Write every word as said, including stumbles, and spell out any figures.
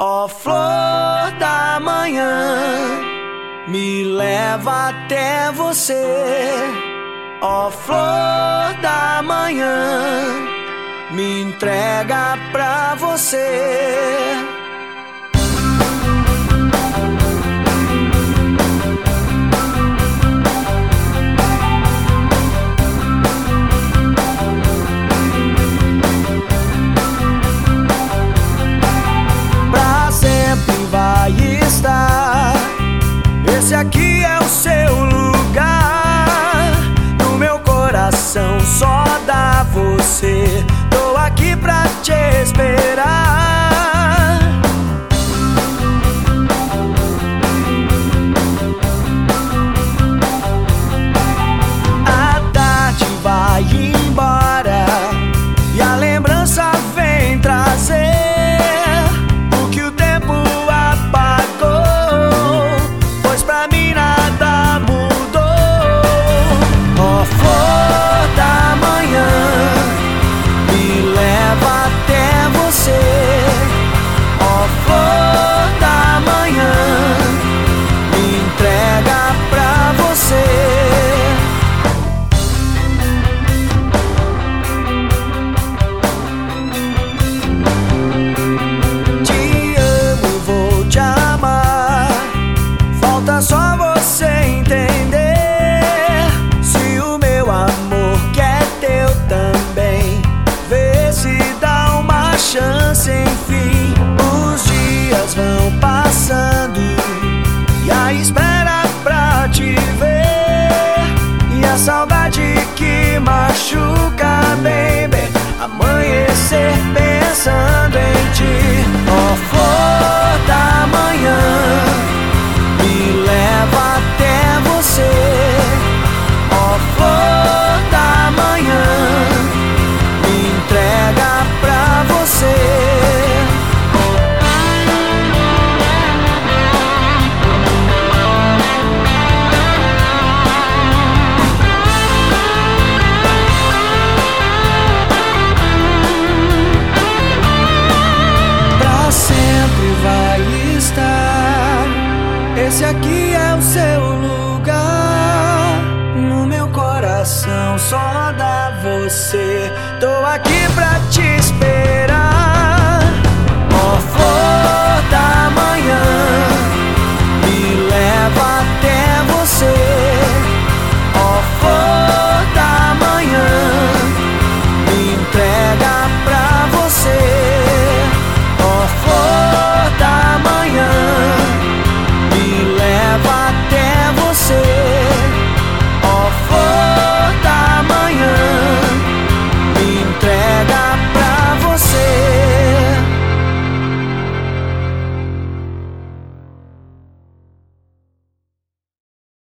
Ó flor da manhã, me leva até você. Ó flor da manhã, me entrega pra você. Esse aqui é o seu lugar, no meu coração só dá você. Tô aqui pra te esperar. A tarde vai embora e a lembrança vem trazer só você entender. Se o meu amor quer teu também, vê se dá uma chance, enfim. Os dias vão passando e a espera pra te ver, e a saudade que machuca, baby, amanhecer pensando em ti. Ó flor da manhã, me leva até você. Ó flor da manhã, me entrega pra você. Pra sempre vai estar. Esse aqui é o seu lugar, no meu coração só dá você. Tô aqui pra te